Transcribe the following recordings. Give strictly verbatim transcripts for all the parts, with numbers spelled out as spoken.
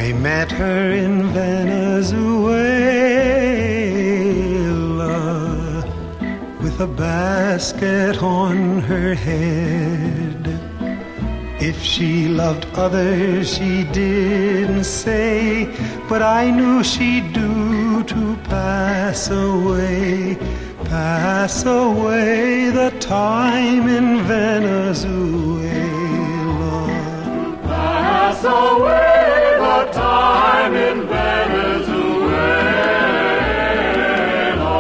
I met her in Venezuela with a basket on her head. If she loved others, she didn't say, but I knew she'd do to pass away, pass away the time in Venezuela. Pass away the time in Venezuela.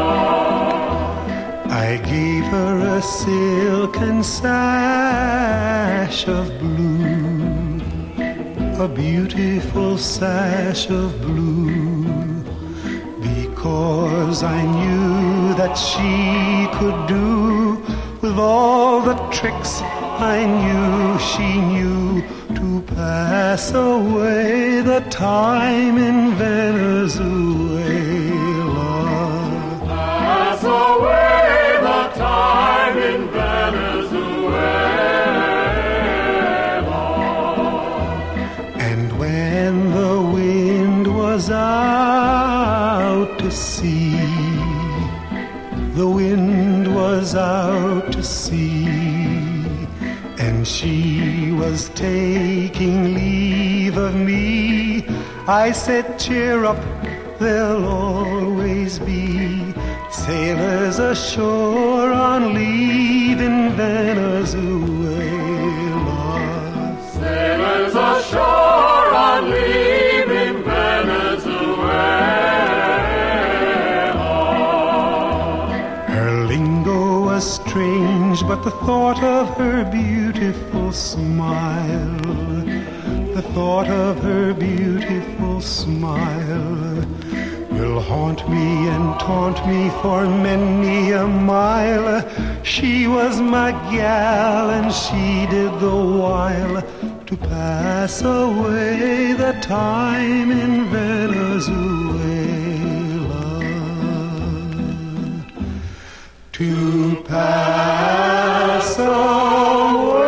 I gave her a silken sash of blue, a beautiful sash of blue, because I knew that she could do with all the tricks I knew she knew to pass away the time in Venezuela. Pass away the time in Venezuela. And when the wind was out to sea, the wind was out to sea, and she was taking leave of me, I said, cheer up, there'll always be sailors ashore on leave in Venezuela. Sailors ashore on leave in Venezuela. Her lingo was strange, but the thought of her beautiful smile, the thought of her beautiful smile will haunt me and taunt me for many a mile. She was my gal, and she did the while to pass away the time in Venezuela. To pass away